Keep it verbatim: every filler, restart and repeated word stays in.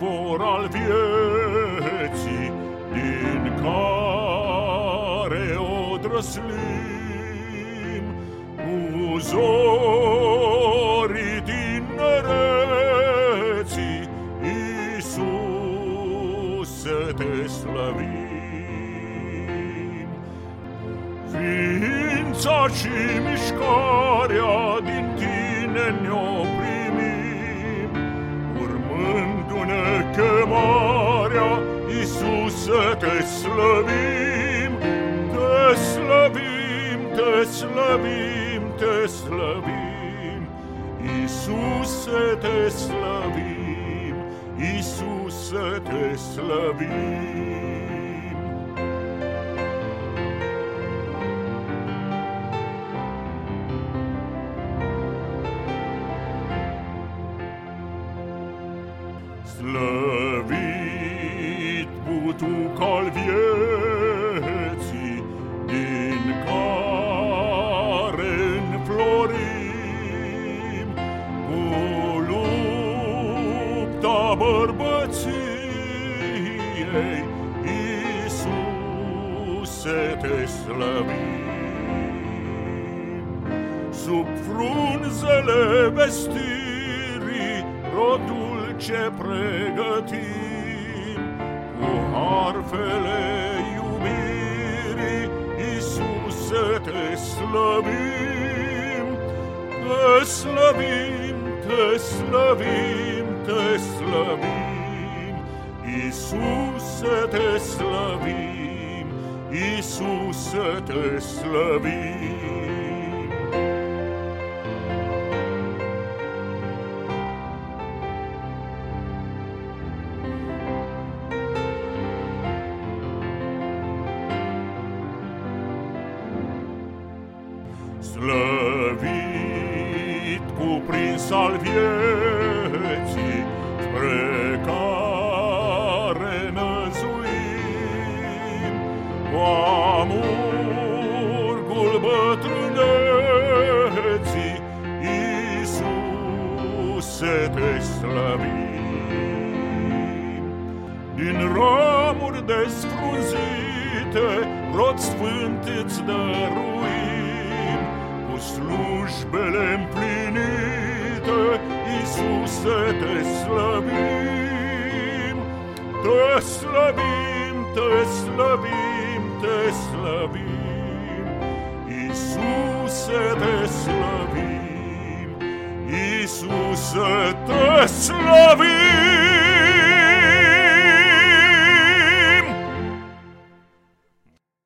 izvor al vieții, din care o drăslim, cu zorii tinereții, Iisuse, te slăvim. Ființa și mișcarea din tine ne-o primim, urmându-ne chemarea, Iisuse, te slăvim, te slăvim, te slăvim, te slăvim, Iisuse, te slăvim, Iisuse, te slăvim. Slăvit butuc al vieții, din care înflorim, cu lupta bărbăției, Iisuse, te slăvim. Sub frunzele vestirii, rodul ce pregătim, cu harfele iubirii, Iisuse, te slăvim, te slăvim, te slăvim, te slăvim, Iisuse, te slăvim, Iisuse, te slăvim. Slăvit, cuprins al vieții, spre care năzuim, cu amurgul bătrâneții, Iisuse, te slăvim. Din ramuri desfrunzite, rod sfânt îți dăruim, slujbele împlinite, Iisuse, te slăvim, te slăvim, te slăvim, te slăvim, Iisuse, te slăvim, Iisuse, te slăvim.